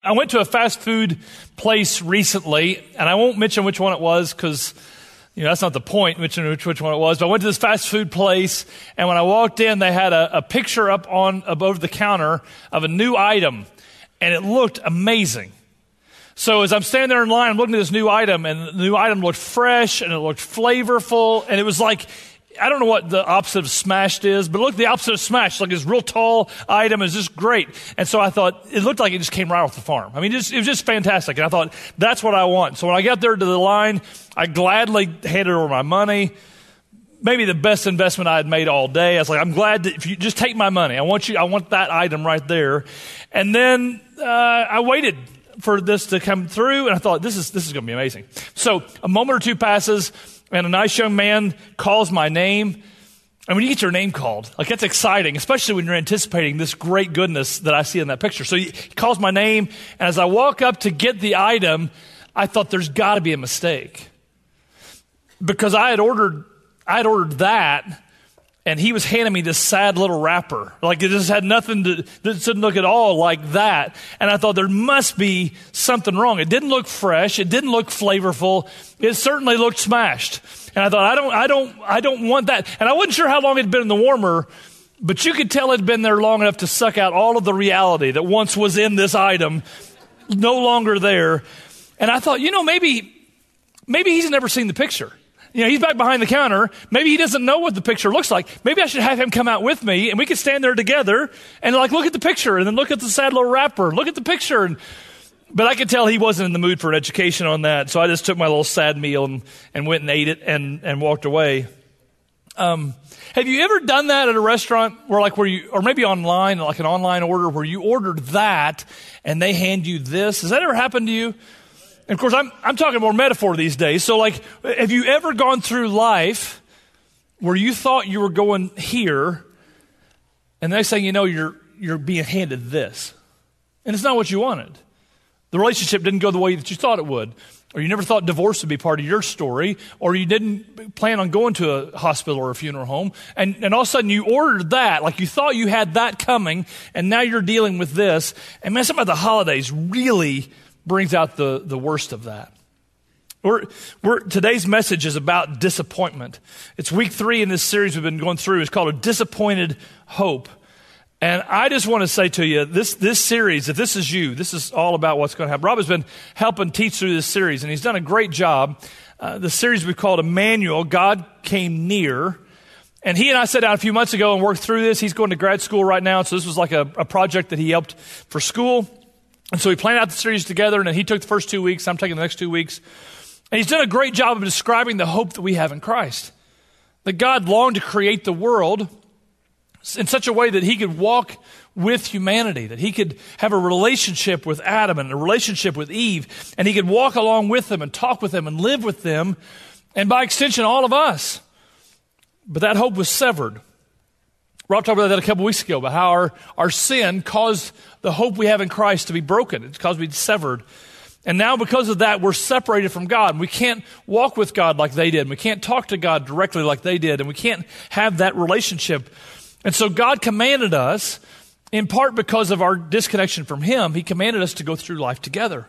I went to a fast food place recently, and I won't mention which one it was because, that's not the point, mentioning which one it was. But I went to this fast food place, and when I walked in, they had a picture up above the counter of a new item, and it looked amazing. So as I'm standing there in line, I'm looking at this new item, and the new item looked fresh, and it looked flavorful, and it was like, I don't know what the opposite of smashed is, but look, the opposite of smashed, like this real tall item is just great. And so I thought, it looked like it just came right off the farm. I mean, it was just fantastic. And I thought, that's what I want. So when I got there to the line, I gladly handed over my money. Maybe the best investment I had made all day. I was like, I'm glad that if you just take my money, I want that item right there. And then I waited for this to come through, and I thought, this is going to be amazing. So a moment or two passes, and a nice young man calls my name. And when you get your name called, like that's exciting, especially when you're anticipating this great goodness that I see in that picture. So he calls my name, and as I walk up to get the item, I thought there's got to be a mistake. Because I had ordered that, and he was handing me this sad little wrapper. Like it just had nothing it didn't look at all like that. And I thought there must be something wrong. It didn't look fresh. It didn't look flavorful. It certainly looked smashed. And I thought, I don't want that. And I wasn't sure how long it had been in the warmer, but you could tell it had been there long enough to suck out all of the reality that once was in this item, no longer there. And I thought, maybe he's never seen the picture. He's back behind the counter. Maybe he doesn't know what the picture looks like. Maybe I should have him come out with me, and we could stand there together and look at the picture, and then look at the sad little wrapper. Look at the picture. But I could tell he wasn't in the mood for an education on that, so I just took my little sad meal and went and ate it and walked away. Have you ever done that at a restaurant or maybe online, like an online order where you ordered that and they hand you this? Has that ever happened to you? And of course, I'm talking more metaphor these days. So have you ever gone through life where you thought you were going here, and the next thing you know, you're being handed this, and it's not what you wanted. The relationship didn't go the way that you thought it would, or you never thought divorce would be part of your story, or you didn't plan on going to a hospital or a funeral home, and all of a sudden you ordered that, like you thought you had that coming, and now you're dealing with this. And man, something about the holidays really brings out the worst of that. Today's message is about disappointment. It's week 3 in this series we've been going through. It's called A Disappointed Hope. And I just want to say to you, this series, if this is you, this is all about what's going to happen. Rob has been helping teach through this series, and he's done a great job. The series we called Emmanuel, God Came Near. And he and I sat down a few months ago and worked through this. He's going to grad school right now, so this was like a project that he helped for school. And so we planned out the series together, and then he took the first 2 weeks. I'm taking the next 2 weeks. And he's done a great job of describing the hope that we have in Christ. That God longed to create the world in such a way that he could walk with humanity, that he could have a relationship with Adam and a relationship with Eve, and he could walk along with them and talk with them and live with them, and by extension, all of us. But that hope was severed. Rob talked about that a couple weeks ago, about how our sin caused the hope we have in Christ to be broken. It's caused to be severed. And now because of that, we're separated from God. And we can't walk with God like they did. And we can't talk to God directly like they did. And we can't have that relationship. And so God commanded us, in part because of our disconnection from him, he commanded us to go through life together,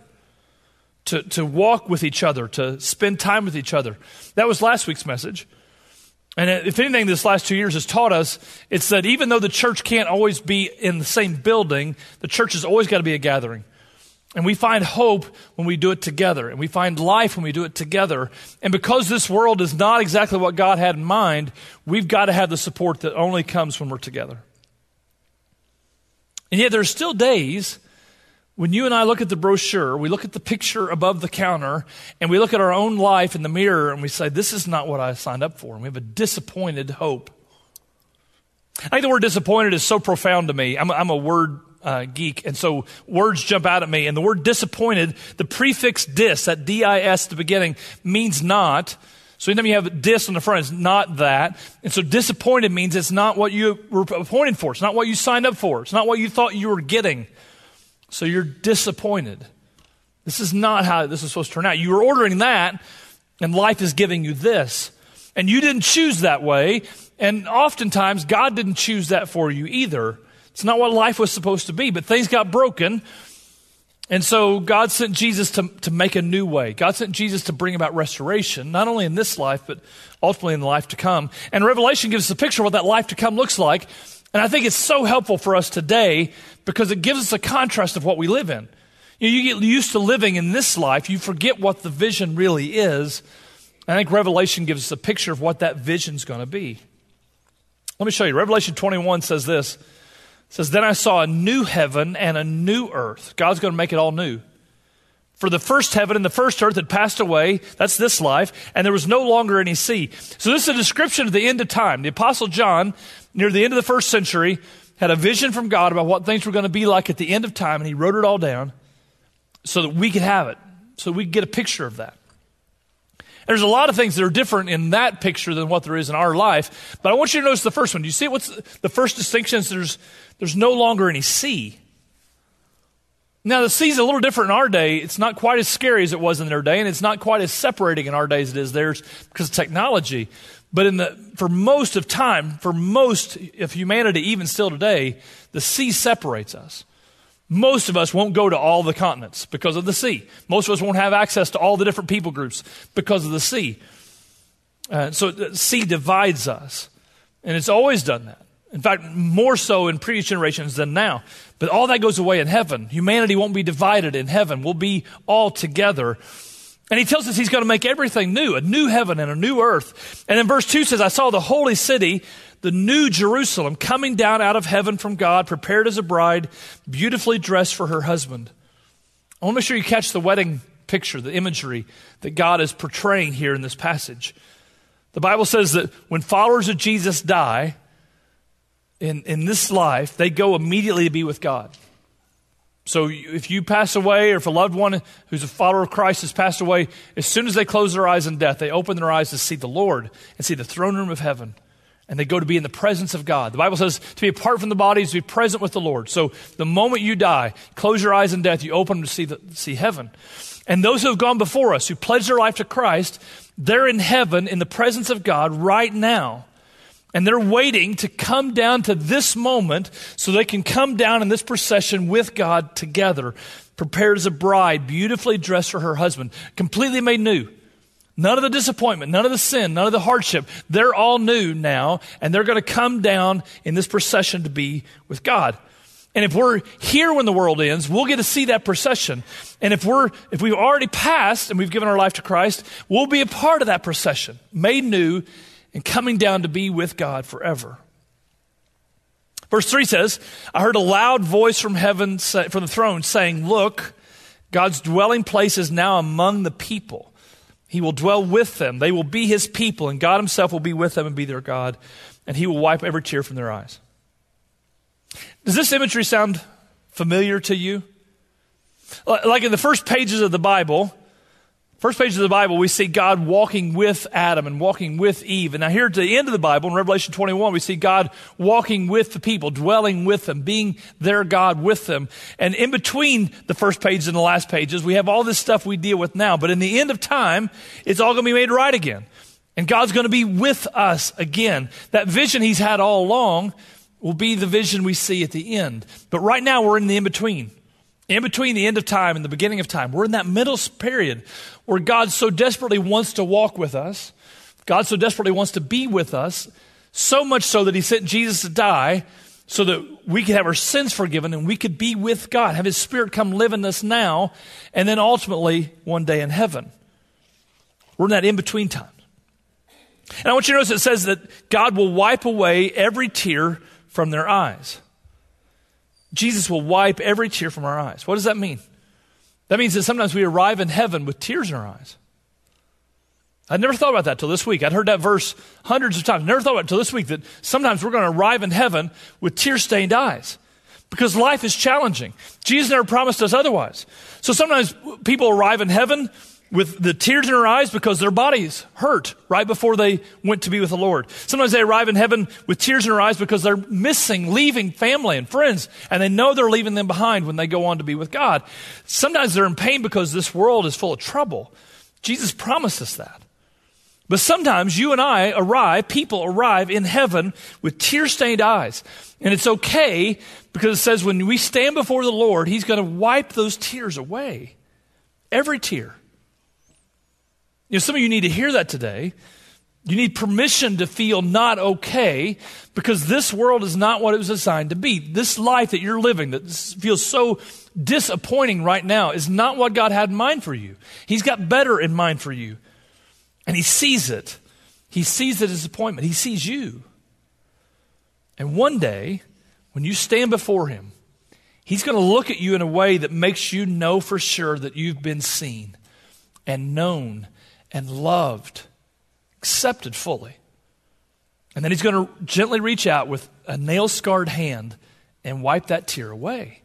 to walk with each other, to spend time with each other. That was last week's message. And if anything this last 2 years has taught us, it's that even though the church can't always be in the same building, the church has always got to be a gathering. And we find hope when we do it together. And we find life when we do it together. And because this world is not exactly what God had in mind, we've got to have the support that only comes when we're together. And yet there are still days when you and I look at the brochure, we look at the picture above the counter, and we look at our own life in the mirror, and we say, this is not what I signed up for. And we have a disappointed hope. I think the word disappointed is so profound to me. I'm a word geek, and so words jump out at me. And the word disappointed, the prefix dis, that D-I-S at the beginning, means not. So anytime you have dis on the front, it's not that. And so disappointed means it's not what you were appointed for. It's not what you signed up for. It's not what you thought you were getting. So you're disappointed. This is not how this is supposed to turn out. You were ordering that, and life is giving you this. And you didn't choose that way. And oftentimes, God didn't choose that for you either. It's not what life was supposed to be. But things got broken. And so God sent Jesus to make a new way. God sent Jesus to bring about restoration, not only in this life, but ultimately in the life to come. And Revelation gives us a picture of what that life to come looks like. And I think it's so helpful for us today because it gives us a contrast of what we live in. You get used to living in this life, you forget what the vision really is. I think Revelation gives us a picture of what that vision's going to be. Let me show you. Revelation 21 says this. It says, then I saw a new heaven and a new earth. God's going to make it all new. For the first heaven and the first earth had passed away. That's this life. And there was no longer any sea. So this is a description of the end of time. The Apostle John, near the end of the first century, had a vision from God about what things were going to be like at the end of time. And he wrote it all down so that we could have it. So we could get a picture of that. There's a lot of things that are different in that picture than what there is in our life. But I want you to notice the first one. Do you see what's the first distinction is there's no longer any sea. Now, the sea's a little different in our day. It's not quite as scary as it was in their day, and it's not quite as separating in our day as it is theirs because of technology. But for most of time, for most of humanity, even still today, the sea separates us. Most of us won't go to all the continents because of the sea. Most of us won't have access to all the different people groups because of the sea. So the sea divides us, and it's always done that. In fact, more so in previous generations than now. But all that goes away in heaven. Humanity won't be divided in heaven. We'll be all together. And he tells us he's going to make everything new, a new heaven and a new earth. And in verse 2 says, I saw the holy city, the new Jerusalem, coming down out of heaven from God, prepared as a bride, beautifully dressed for her husband. I want to make sure you catch the wedding picture, the imagery that God is portraying here in this passage. The Bible says that when followers of Jesus die in this life, they go immediately to be with God. So if you pass away, or if a loved one who's a follower of Christ has passed away, as soon as they close their eyes in death, they open their eyes to see the Lord and see the throne room of heaven. And they go to be in the presence of God. The Bible says to be apart from the body is to be present with the Lord. So the moment you die, close your eyes in death, you open them to see heaven. And those who have gone before us, who pledged their life to Christ, they're in heaven in the presence of God right now. And they're waiting to come down to this moment so they can come down in this procession with God together, prepared as a bride, beautifully dressed for her husband, completely made new. None of the disappointment, none of the sin, none of the hardship. They're all new now, and they're going to come down in this procession to be with God. And if we're here when the world ends, we'll get to see that procession. And if we've already passed and we've given our life to Christ, we'll be a part of that procession, made new and coming down to be with God forever. Verse 3 says, I heard a loud voice from heaven, from the throne saying, look, God's dwelling place is now among the people. He will dwell with them. They will be his people, and God himself will be with them and be their God, and he will wipe every tear from their eyes. Does this imagery sound familiar to you? Like in the first pages of the Bible, we see God walking with Adam and walking with Eve. And now here at the end of the Bible, in Revelation 21, we see God walking with the people, dwelling with them, being their God with them. And in between the first pages and the last pages, we have all this stuff we deal with now. But in the end of time, it's all going to be made right again. And God's going to be with us again. That vision he's had all along will be the vision we see at the end. But right now, we're in the in-between. In between the end of time and the beginning of time. We're in that middle period where God so desperately wants to walk with us. God so desperately wants to be with us, so much so that he sent Jesus to die so that we could have our sins forgiven and we could be with God, have his Spirit come live in us now, and then ultimately one day in heaven. We're in that in-between time. And I want you to notice it says that God will wipe away every tear from their eyes. Jesus will wipe every tear from our eyes. What does that mean? That means that sometimes we arrive in heaven with tears in our eyes. I'd never thought about that till this week. I'd heard that verse hundreds of times. Never thought about it till this week that sometimes we're going to arrive in heaven with tear-stained eyes because life is challenging. Jesus never promised us otherwise. So sometimes people arrive in heaven with the tears in their eyes because their bodies hurt right before they went to be with the Lord. Sometimes they arrive in heaven with tears in their eyes because they're leaving family and friends, and they know they're leaving them behind when they go on to be with God. Sometimes they're in pain because this world is full of trouble. Jesus promised us that. But sometimes you and I people arrive in heaven with tear-stained eyes. And it's okay because it says when we stand before the Lord, He's going to wipe those tears away. Every tear. You know, some of you need to hear that today. You need permission to feel not okay because this world is not what it was designed to be. This life that you're living that feels so disappointing right now is not what God had in mind for you. He's got better in mind for you. And He sees it. He sees the disappointment. He sees you. And one day, when you stand before Him, He's going to look at you in a way that makes you know for sure that you've been seen and known and loved, accepted fully. And then He's going to gently reach out with a nail-scarred hand and wipe that tear away.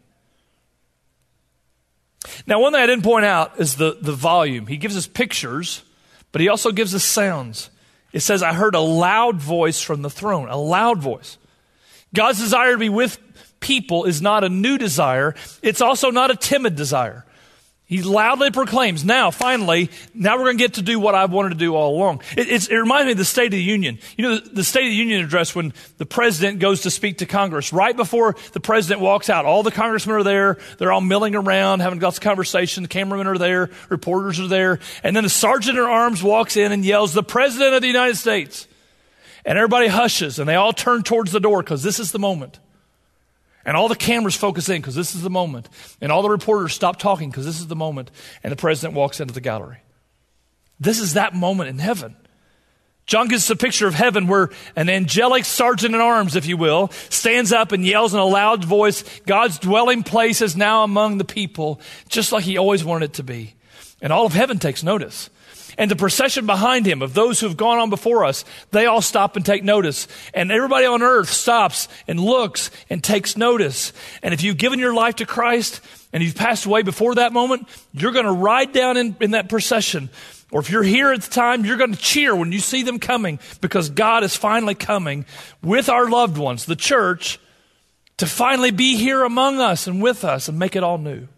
Now, one thing I didn't point out is the volume. He gives us pictures, but He also gives us sounds. It says, I heard a loud voice from the throne, a loud voice. God's desire to be with people is not a new desire. It's also not a timid desire. He loudly proclaims, now we're going to get to do what I've wanted to do all along. It reminds me of the State of the Union. You know, the State of the Union address when the president goes to speak to Congress. Right before the president walks out, all the congressmen are there. They're all milling around, having lots of conversation. The cameramen are there. Reporters are there. And then a sergeant in arms walks in and yells, the President of the United States. And everybody hushes, and they all turn towards the door because this is the moment. And all the cameras focus in because this is the moment. And all the reporters stop talking because this is the moment. And the president walks into the gallery. This is that moment in heaven. John gives us a picture of heaven where an angelic sergeant in arms, if you will, stands up and yells in a loud voice, God's dwelling place is now among the people, just like He always wanted it to be. And all of heaven takes notice. And the procession behind Him of those who have gone on before us, they all stop and take notice. And everybody on earth stops and looks and takes notice. And if you've given your life to Christ and you've passed away before that moment, you're going to ride down in that procession. Or if you're here at the time, you're going to cheer when you see them coming because God is finally coming with our loved ones, the church, to finally be here among us and with us and make it all new.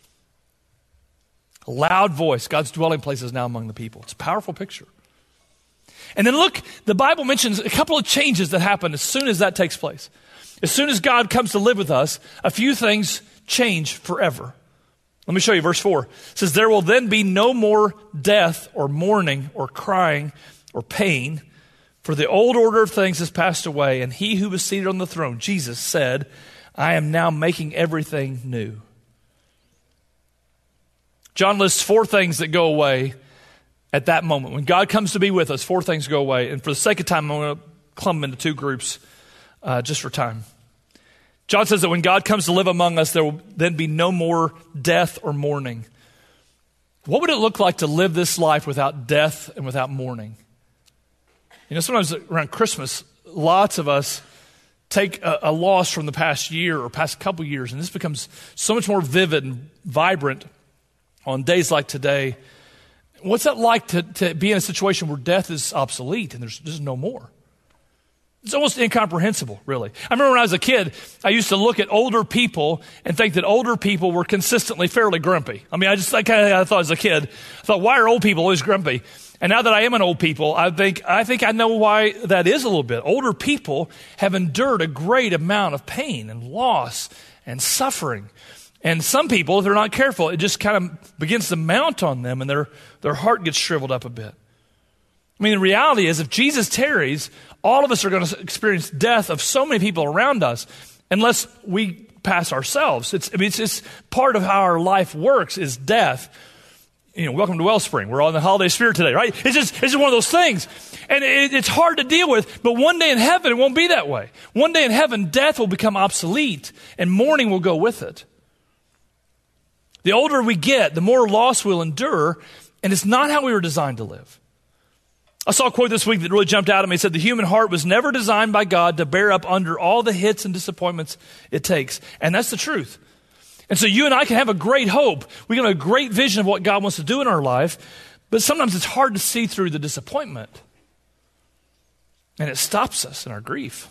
A loud voice. God's dwelling place is now among the people. It's a powerful picture. And then look, the Bible mentions a couple of changes that happen as soon as that takes place. As soon as God comes to live with us, a few things change forever. Let me show you verse 4. It says, there will then be no more death or mourning or crying or pain, for the old order of things has passed away, and He who was seated on the throne, Jesus, said, I am now making everything new. John lists 4 things that go away at that moment. When God comes to be with us, 4 things go away. And for the sake of time, I'm going to clump them into 2 groups just for time. John says that when God comes to live among us, there will then be no more death or mourning. What would it look like to live this life without death and without mourning? You know, sometimes around Christmas, lots of us take a loss from the past year or past couple years, and this becomes so much more vivid and vibrant on days like today. What's that like to be in a situation where death is obsolete and there's no more? It's almost incomprehensible, really. I remember when I was a kid, I used to look at older people and think that older people were consistently fairly grumpy. I mean, I thought as a kid, I thought, why are old people always grumpy? And now that I am an old people, I think I know why that is a little bit. Older people have endured a great amount of pain and loss and suffering. And some people, if they're not careful, it just kind of begins to mount on them and their heart gets shriveled up a bit. I mean, the reality is if Jesus tarries, all of us are going to experience death of so many people around us unless we pass ourselves. It's part of how our life works is death. You know, welcome to Wellspring. We're on the holiday spirit today, right? It's just one of those things. And it's hard to deal with, but one day in heaven, it won't be that way. One day in heaven, death will become obsolete and mourning will go with it. The older we get, the more loss we'll endure, and it's not how we were designed to live. I saw a quote this week that really jumped out at me. It said, the human heart was never designed by God to bear up under all the hits and disappointments it takes. And that's the truth. And so you and I can have a great hope. We can have a great vision of what God wants to do in our life, but sometimes it's hard to see through the disappointment. And it stops us in our grief.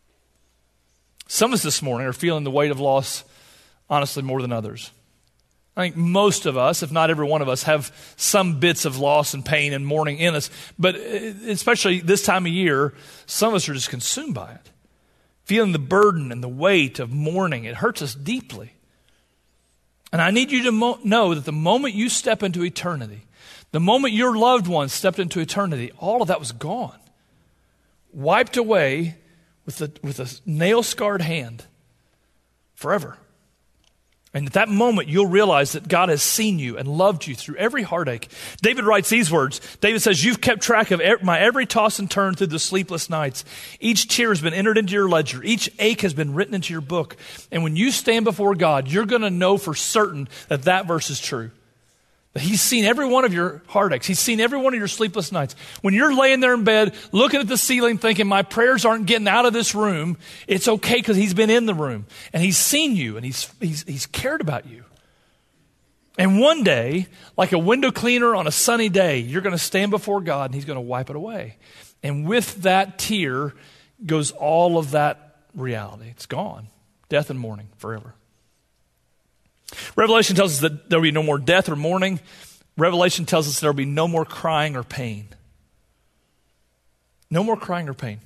Some of us this morning are feeling the weight of loss, honestly, more than others. I think most of us, if not every one of us, have some bits of loss and pain and mourning in us. But especially this time of year, some of us are just consumed by it. Feeling the burden and the weight of mourning, it hurts us deeply. And I need you to know that the moment you step into eternity, the moment your loved ones stepped into eternity, all of that was gone. Wiped away with a nail-scarred hand forever. And at that moment, you'll realize that God has seen you and loved you through every heartache. David writes these words. David says, "You've kept track of my every toss and turn through the sleepless nights. Each tear has been entered into your ledger. Each ache has been written into your book." And when you stand before God, you're going to know for certain that that verse is true. That He's seen every one of your heartaches. He's seen every one of your sleepless nights. When you're laying there in bed, looking at the ceiling, thinking, my prayers aren't getting out of this room, it's okay because He's been in the room. And He's seen you and He's cared about you. And one day, like a window cleaner on a sunny day, you're going to stand before God and He's going to wipe it away. And with that tear goes all of that reality. It's gone. Death and mourning forever. Revelation tells us that there will be no more death or mourning. Revelation tells us there will be no more crying or pain. No more crying or pain.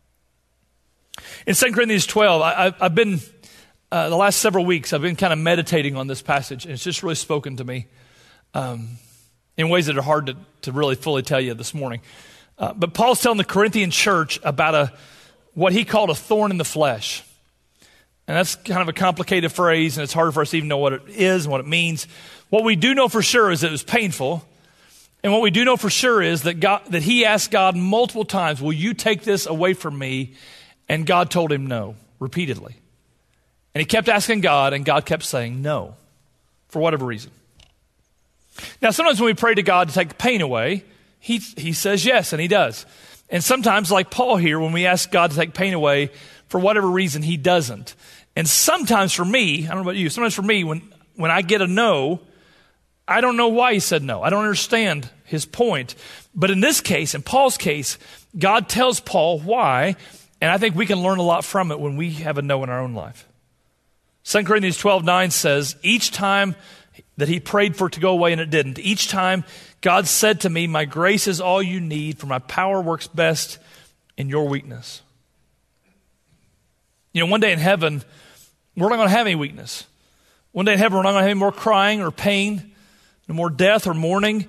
In 2 Corinthians 12, I've been, the last several weeks, I've been kind of meditating on this passage, and it's just really spoken to me in ways that are hard to really fully tell you this morning. But Paul's telling the Corinthian church about what he called a thorn in the flesh. And that's kind of a complicated phrase, and it's hard for us to even know what it is and what it means. What we do know for sure is that it was painful. And what we do know for sure is that he asked God multiple times, will you take this away from me? And God told him no, repeatedly. And he kept asking God, and God kept saying no, for whatever reason. Now, sometimes when we pray to God to take the pain away, he says yes, and He does. And sometimes, like Paul here, when we ask God to take pain away, for whatever reason, He doesn't. And sometimes for me, I don't know about you, sometimes for me, when I get a no, I don't know why He said no. I don't understand His point. But in this case, in Paul's case, God tells Paul why, and I think we can learn a lot from it when we have a no in our own life. 2 Corinthians 12:9 says, each time that he prayed for it to go away and it didn't, each time God said to me, my grace is all you need, for my power works best in your weakness. You know, one day in heaven, we're not going to have any weakness. One day in heaven, we're not going to have any more crying or pain, no more death or mourning.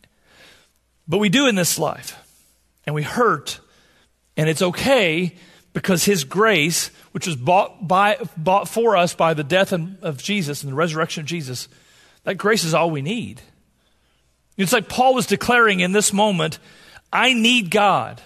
But we do in this life. And we hurt. And it's okay because His grace, which was bought for us by the death of Jesus and the resurrection of Jesus, that grace is all we need. It's like Paul was declaring in this moment, I need God.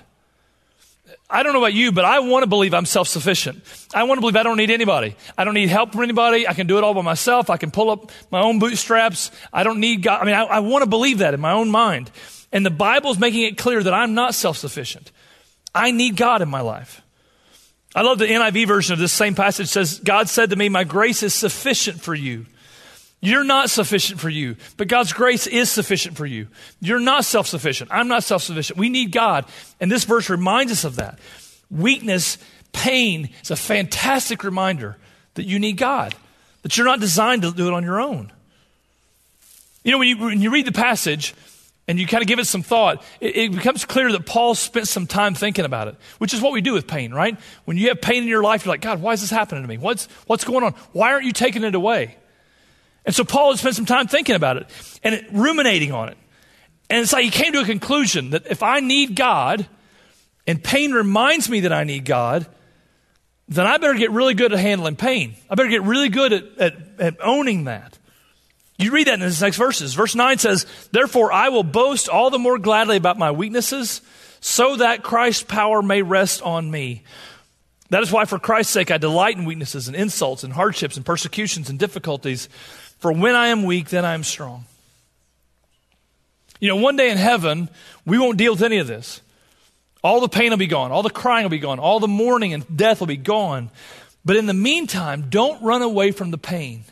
I don't know about you, but I want to believe I'm self-sufficient. I want to believe I don't need anybody. I don't need help from anybody. I can do it all by myself. I can pull up my own bootstraps. I don't need God. I mean, I want to believe that in my own mind. And the Bible's making it clear that I'm not self-sufficient. I need God in my life. I love the NIV version of this same passage. It says, God said to me, my grace is sufficient for you. You're not sufficient for you, but God's grace is sufficient for you. You're not self-sufficient. I'm not self-sufficient. We need God. And this verse reminds us of that. Weakness, pain is a fantastic reminder that you need God, that you're not designed to do it on your own. You know, when you read the passage and you kind of give it some thought, it becomes clear that Paul spent some time thinking about it, which is what we do with pain, right? When you have pain in your life, you're like, God, why is this happening to me? What's going on? Why aren't you taking it away? And so Paul had spent some time thinking about it and ruminating on it. And it's like he came to a conclusion that if I need God and pain reminds me that I need God, then I better get really good at handling pain. I better get really good at owning that. You read that in the next verses. Verse 9 says, therefore I will boast all the more gladly about my weaknesses so that Christ's power may rest on me. That is why for Christ's sake I delight in weaknesses and insults and hardships and persecutions and difficulties. For when I am weak, then I am strong. You know, one day in heaven, we won't deal with any of this. All the pain will be gone. All the crying will be gone. All the mourning and death will be gone. But in the meantime, don't run away from the pain.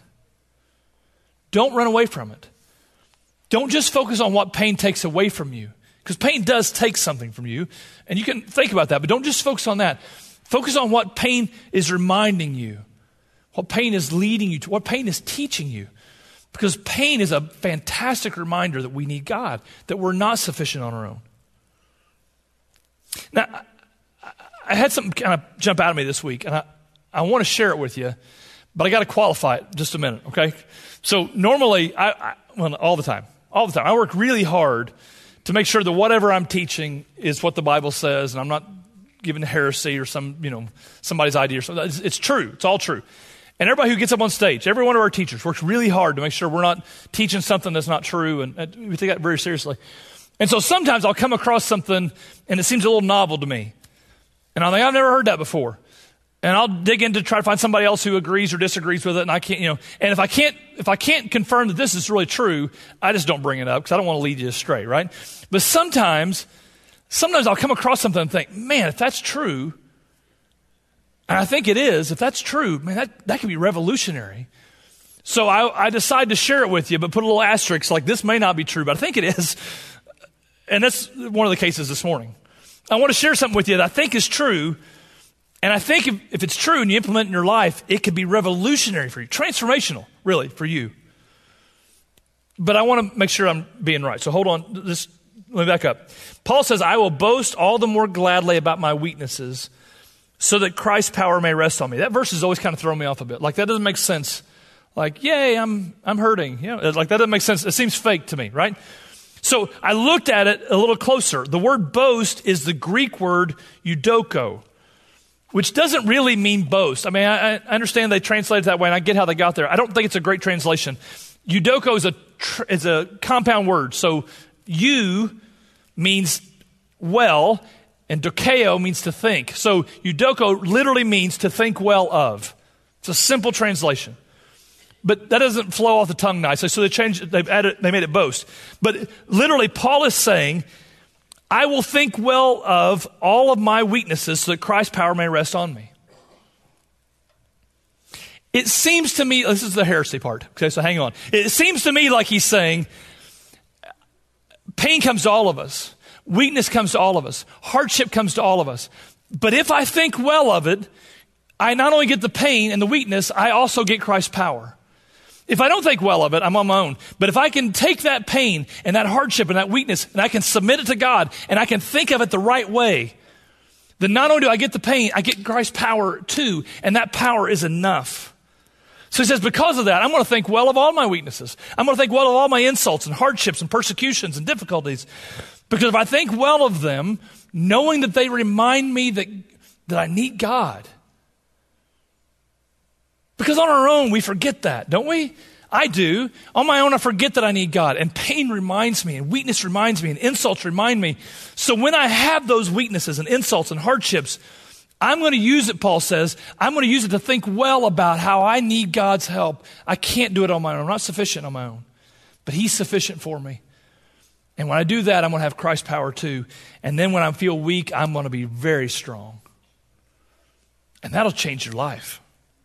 Don't run away from it. Don't just focus on what pain takes away from you. Because pain does take something from you. And you can think about that. But don't just focus on that. Focus on what pain is reminding you. What pain is leading you to. What pain is teaching you. Because pain is a fantastic reminder that we need God, that we're not sufficient on our own. Now, I had something kind of jump out at me this week, and I want to share it with you, but I got to qualify it just a minute, okay? So normally, all the time, I work really hard to make sure that whatever I'm teaching is what the Bible says, and I'm not giving heresy or somebody's idea or something. It's true. It's all true. And everybody who gets up on stage, every one of our teachers works really hard to make sure we're not teaching something that's not true, and we take that very seriously. And so sometimes I'll come across something, and it seems a little novel to me. And I'm like, I've never heard that before. And I'll dig in to try to find somebody else who agrees or disagrees with it, and I can't, and if I can't confirm that this is really true, I just don't bring it up because I don't want to lead you astray, right? But sometimes I'll come across something and think, man, if that's true, and I think it is, if that's true, man, that could be revolutionary. So I decide to share it with you, but put a little asterisk like this may not be true, but I think it is. And that's one of the cases this morning. I want to share something with you that I think is true. And I think if it's true and you implement it in your life, it could be revolutionary for you, transformational, really, for you. But I want to make sure I'm being right. So hold on, let me back up. Paul says, I will boast all the more gladly about my weaknesses so that Christ's power may rest on me. That verse has always kind of thrown me off a bit. Like, that doesn't make sense. Like, yay, I'm hurting. Like, that doesn't make sense. It seems fake to me, right? So I looked at it a little closer. The word boast is the Greek word eudoko, which doesn't really mean boast. I mean, I understand they translate it that way, and I get how they got there. I don't think it's a great translation. Eudoko is a compound word. So eu means well, and dokeo means to think. So eudoko literally means to think well of. It's a simple translation. But that doesn't flow off the tongue nicely, so they made it boast. But literally, Paul is saying, I will think well of all of my weaknesses so that Christ's power may rest on me. It seems to me, this is the heresy part, okay, so hang on. It seems to me like he's saying, pain comes to all of us. Weakness comes to all of us. Hardship comes to all of us. But if I think well of it, I not only get the pain and the weakness, I also get Christ's power. If I don't think well of it, I'm on my own. But if I can take that pain and that hardship and that weakness and I can submit it to God and I can think of it the right way, then not only do I get the pain, I get Christ's power too, and that power is enough. So he says, because of that, I'm going to think well of all my weaknesses. I'm going to think well of all my insults and hardships and persecutions and difficulties. Because if I think well of them, knowing that they remind me that I need God. Because on our own, we forget that, don't we? I do. On my own, I forget that I need God. And pain reminds me, and weakness reminds me, and insults remind me. So when I have those weaknesses and insults and hardships, I'm going to use it, Paul says. I'm going to use it to think well about how I need God's help. I can't do it on my own. I'm not sufficient on my own. But He's sufficient for me. And when I do that, I'm going to have Christ's power too. And then when I feel weak, I'm going to be very strong. And that'll change your life.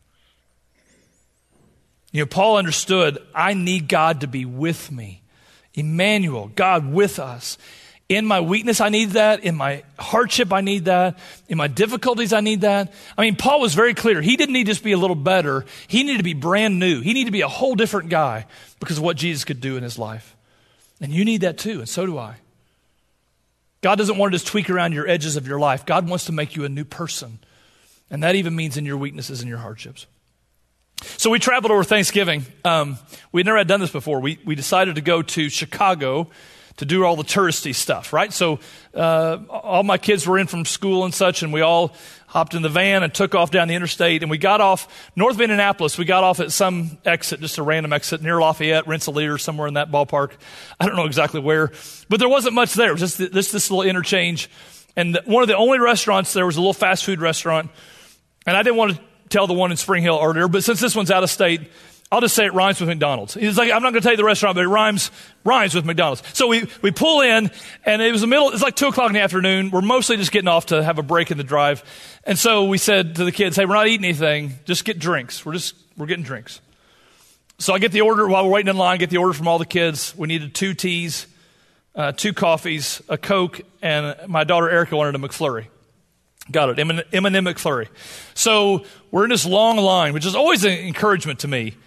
Paul understood, I need God to be with me. Emmanuel, God with us. In my weakness, I need that. In my hardship, I need that. In my difficulties, I need that. I mean, Paul was very clear. He didn't need to just be a little better. He needed to be brand new. He needed to be a whole different guy because of what Jesus could do in his life. And you need that too, and so do I. God doesn't want to just tweak around your edges of your life. God wants to make you a new person. And that even means in your weaknesses and your hardships. So we traveled over Thanksgiving. We'd never had done this before. We decided to go to Chicago to do all the touristy stuff, right? So all my kids were in from school and such, and we all hopped in the van and took off down the interstate. And we got off north of Indianapolis. We got off at some exit, just a random exit near Lafayette, Rensselaer, somewhere in that ballpark. I don't know exactly where, but there wasn't much there. It was just this little interchange. And one of the only restaurants there was a little fast food restaurant. And I didn't want to tell the one in Spring Hill earlier, but since this one's out of state, I'll just say it rhymes with McDonald's. He's like, I'm not going to tell you the restaurant, but it rhymes with McDonald's. So we pull in, and it's like 2 o'clock in the afternoon. We're mostly just getting off to have a break in the drive. And so we said to the kids, hey, we're not eating anything. Just get drinks. We're getting drinks. So I get the order while we're waiting in line, get the order from all the kids. We needed 2 teas, 2 coffees, a Coke, and my daughter Erica wanted a McFlurry. Got it, M&M McFlurry. So we're in this long line, which is always an encouragement to me.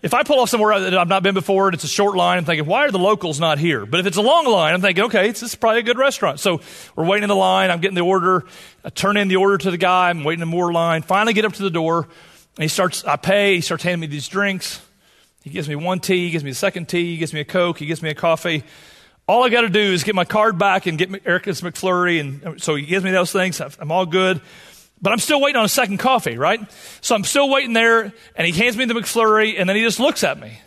If I pull off somewhere that I've not been before and it's a short line, I'm thinking, why are the locals not here? But if it's a long line, I'm thinking, okay, this is probably a good restaurant. So we're waiting in the line. I'm getting the order. I turn in the order to the guy. I'm waiting in more line. Finally get up to the door. And I pay. He starts handing me these drinks. He gives me one tea. He gives me a second tea. He gives me a Coke. He gives me a coffee. All I got to do is get my card back and get Erica's McFlurry. And so he gives me those things. I'm all good. But I'm still waiting on a second coffee, right? So I'm still waiting there, and he hands me the McFlurry, and then he just looks at me.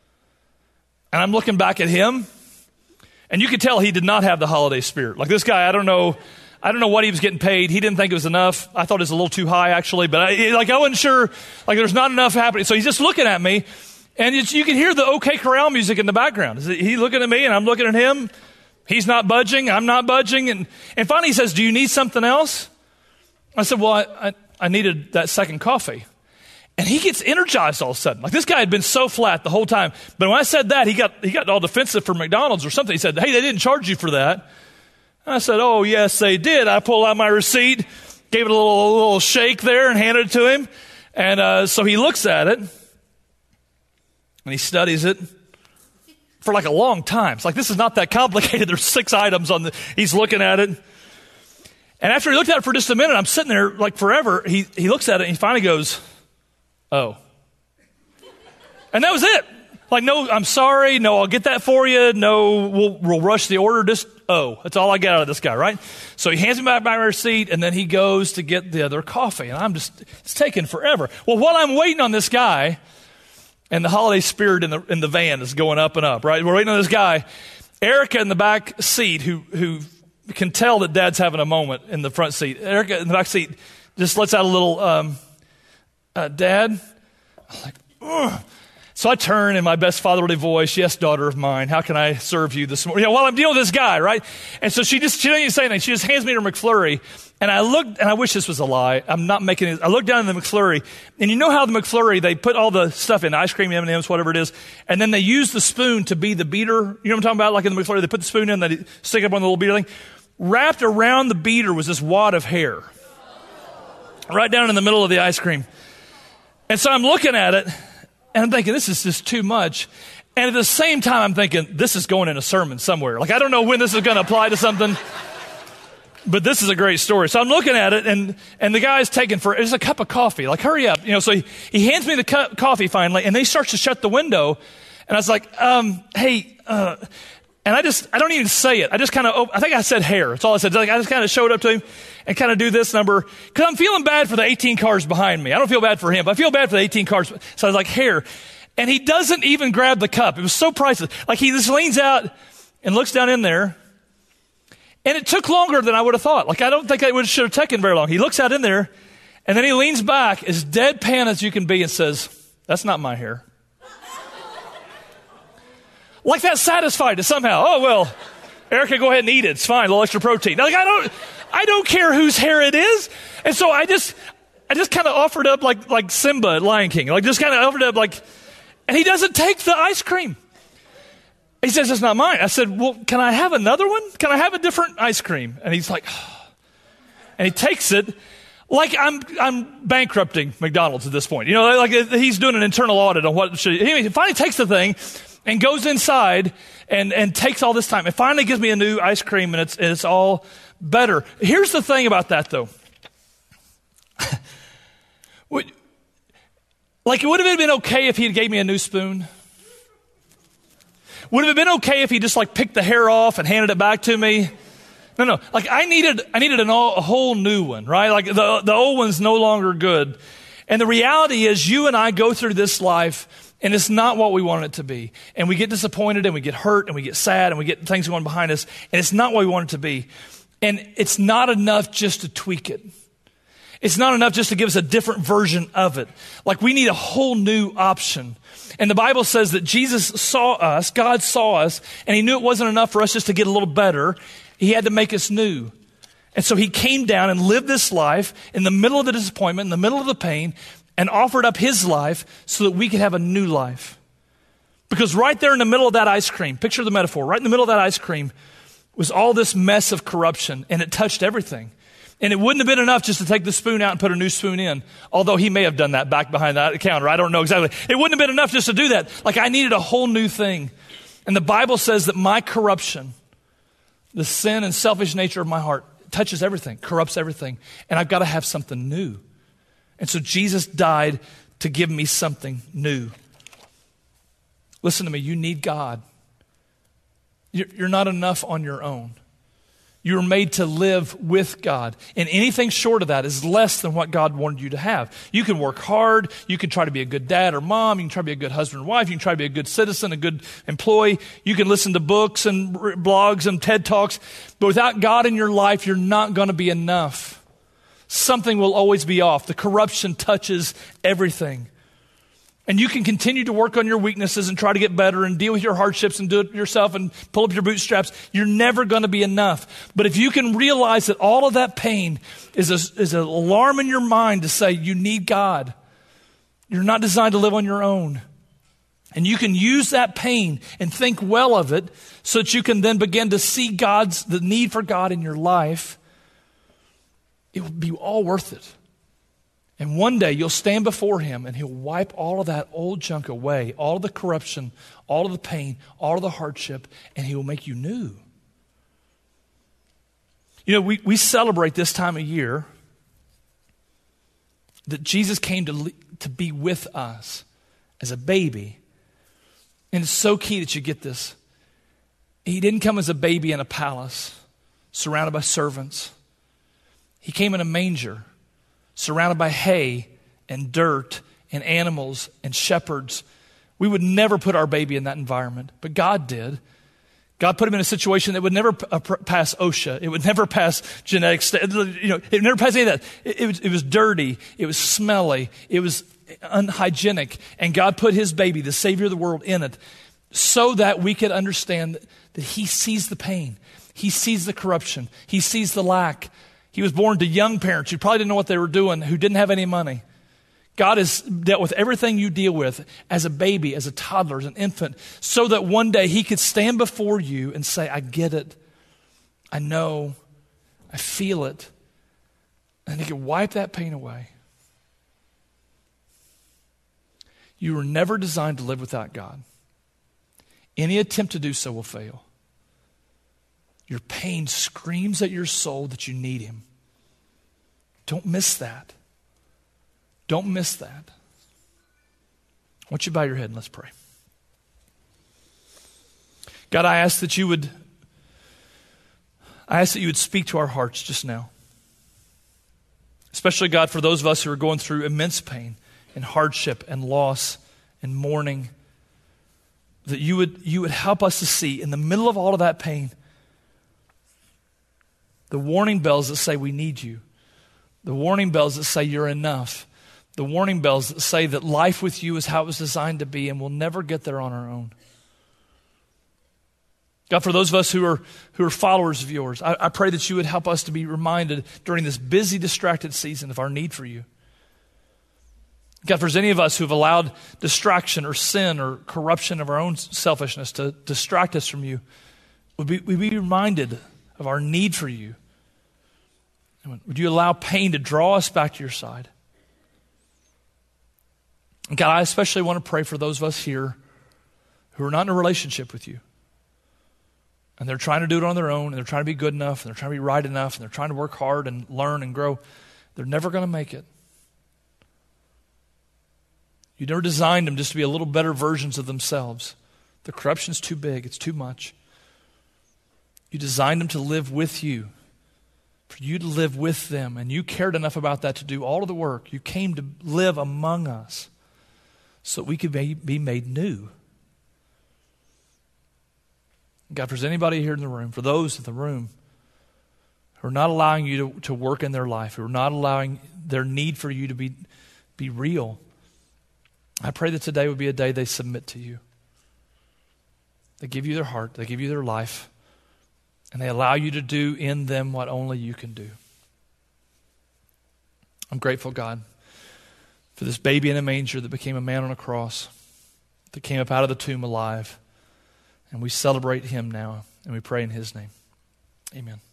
And I'm looking back at him, and you could tell he did not have the holiday spirit. Like this guy, I don't know what he was getting paid. He didn't think it was enough. I thought it was a little too high, actually, but I wasn't sure. Like there's not enough happening. So he's just looking at me, and you can hear the OK Corral music in the background. He's looking at me, and I'm looking at him. He's not budging. I'm not budging. And finally he says, do you need something else? I said, well, I needed that second coffee. And he gets energized all of a sudden. Like this guy had been so flat the whole time. But when I said that, he got all defensive for McDonald's or something. He said, hey, they didn't charge you for that. And I said, oh, yes, they did. I pulled out my receipt, gave it a little shake there and handed it to him. And so he looks at it and he studies it for like a long time. It's like, this is not that complicated. There's 6 items he's looking at it. And after he looked at it for just a minute, I'm sitting there like forever. He looks at it and he finally goes, oh. And that was it. Like, no, I'm sorry. No, I'll get that for you. No, we'll rush the order. Just, oh, that's all I got out of this guy, right? So he hands me back my receipt and then he goes to get the other coffee. And it's taking forever. Well, while I'm waiting on this guy, and the holiday spirit in the van is going up and up, right? We're waiting on this guy. Erica in the back seat who can tell that Dad's having a moment in the front seat. Erica in the back seat just lets out a little, Dad. I'm like, ugh. So I turn in my best fatherly voice, yes, daughter of mine, how can I serve you this morning? While I'm dealing with this guy, right? And so she didn't even say anything. She just hands me her McFlurry. And I looked, and I wish this was a lie. I'm not making it. I looked down in the McFlurry, and you know how the McFlurry, they put all the stuff in, ice cream, M&Ms, whatever it is, and then they use the spoon to be the beater. You know what I'm talking about? Like in the McFlurry, they put the spoon in, they stick it up on the little beater thing. Wrapped around the beater was this wad of hair. Right down in the middle of the ice cream. And so I'm looking at it, and I'm thinking, this is just too much. And at the same time, I'm thinking, this is going in a sermon somewhere. Like, I don't know when this is going to apply to something, but this is a great story. So I'm looking at it, and the guy's taking it's a cup of coffee. Like, hurry up. So he hands me the coffee finally, and then he starts to shut the window. And I was like, hey, and I don't even say it. I just kind of, I think I said hair. That's all I said. Like, I just kind of showed up to him and kind of do this number. Because I'm feeling bad for the 18 cars behind me. I don't feel bad for him, but I feel bad for the 18 cars. So I was like, hair. And he doesn't even grab the cup. It was so priceless. Like, he just leans out and looks down in there. And it took longer than I would have thought. Like, I don't think it should have taken very long. He looks out in there, and then he leans back as deadpan as you can be and says, that's not my hair. Like that satisfied it somehow. Oh, well, Erica, go ahead and eat it. It's fine. A little extra protein. Like, I don't care whose hair it is. And so I just kind of offered up like Simba at Lion King. Like, just kind of offered up and he doesn't take the ice cream. He says, it's not mine. I said, well, can I have another one? Can I have a different ice cream? And he's like, oh. And he takes it like I'm bankrupting McDonald's at this point. Like he's doing an internal audit on what he finally takes the thing and goes inside and takes all this time and finally gives me a new ice cream, and it's all better. Here's the thing about that, though. Like, would it have been okay if he had gave me a new spoon? Would it have been okay if he just picked the hair off and handed it back to me? No. Like, I needed a whole new one, right? Like, the old one's no longer good. And the reality is, you and I go through this life, and it's not what we want it to be. And we get disappointed, and we get hurt, and we get sad, and we get things going behind us, and it's not what we want it to be. And it's not enough just to tweak it. It's not enough just to give us a different version of it. Like, we need a whole new option. And the Bible says that Jesus saw us, God saw us, and he knew it wasn't enough for us just to get a little better. He had to make us new. And so he came down and lived this life in the middle of the disappointment, in the middle of the pain, and offered up his life so that we could have a new life. Because right there in the middle of that ice cream, picture the metaphor, right in the middle of that ice cream was all this mess of corruption, and it touched everything. And it wouldn't have been enough just to take the spoon out and put a new spoon in, although he may have done that back behind that counter. I don't know exactly. It wouldn't have been enough just to do that. Like, I needed a whole new thing. And the Bible says that my corruption, the sin and selfish nature of my heart, touches everything, corrupts everything. And I've got to have something new. And so Jesus died to give me something new. Listen to me, you need God. You're not enough on your own. You were made to live with God. And anything short of that is less than what God wanted you to have. You can work hard. You can try to be a good dad or mom. You can try to be a good husband or wife. You can try to be a good citizen, a good employee. You can listen to books and blogs and TED Talks. But without God in your life, you're not going to be enough. Something will always be off. The corruption touches everything. And you can continue to work on your weaknesses and try to get better and deal with your hardships and do it yourself and pull up your bootstraps. You're never going to be enough. But if you can realize that all of that pain is an alarm in your mind to say you need God. You're not designed to live on your own. And you can use that pain and think well of it so that you can then begin to see the need for God in your life. It will be all worth it. And one day you'll stand before him and he'll wipe all of that old junk away, all of the corruption, all of the pain, all of the hardship, and he will make you new. You know, we celebrate this time of year that Jesus came to be with us as a baby. And it's so key that you get this. He didn't come as a baby in a palace surrounded by servants. He came in a manger, surrounded by hay and dirt and animals and shepherds. We would never put our baby in that environment, but God did. God put him in a situation that would never pass OSHA. It would never pass genetics. It would never pass any of that. It was dirty. It was smelly. It was unhygienic. And God put his baby, the Savior of the world, in it so that we could understand that he sees the pain. He sees the corruption. He sees the lack. He was born to young parents who probably didn't know what they were doing, who didn't have any money. God has dealt with everything you deal with as a baby, as a toddler, as an infant, so that one day he could stand before you and say, I get it. I know. I feel it. And he could wipe that pain away. You were never designed to live without God. Any attempt to do so will fail. Your pain screams at your soul that you need him. Don't miss that. Don't miss that. I want you to bow your head and let's pray. God, I ask that you would speak to our hearts just now. Especially, God, for those of us who are going through immense pain and hardship and loss and mourning, that you would help us to see in the middle of all of that pain the warning bells that say we need you. The warning bells that say you're enough. The warning bells that say that life with you is how it was designed to be and we'll never get there on our own. God, for those of us who are followers of yours, I pray that you would help us to be reminded during this busy, distracted season of our need for you. God, if there's any of us who have allowed distraction or sin or corruption of our own selfishness to distract us from you, we be reminded of our need for you. Would you allow pain to draw us back to your side? And God, I especially want to pray for those of us here who are not in a relationship with you. And they're trying to do it on their own, and they're trying to be good enough, and they're trying to be right enough, and they're trying to work hard and learn and grow. They're never going to make it. You never designed them just to be a little better versions of themselves. The corruption's too big. It's too much. You designed them to live with you, for you to live with them, and you cared enough about that to do all of the work. You came to live among us so that we could be made new. God, if there's anybody here in the room, for those in the room who are not allowing you to work in their life, who are not allowing their need for you to be real, I pray that today would be a day they submit to you. They give you their heart, they give you their life, and they allow you to do in them what only you can do. I'm grateful, God, for this baby in a manger that became a man on a cross, that came up out of the tomb alive. And we celebrate him now, and we pray in his name. Amen.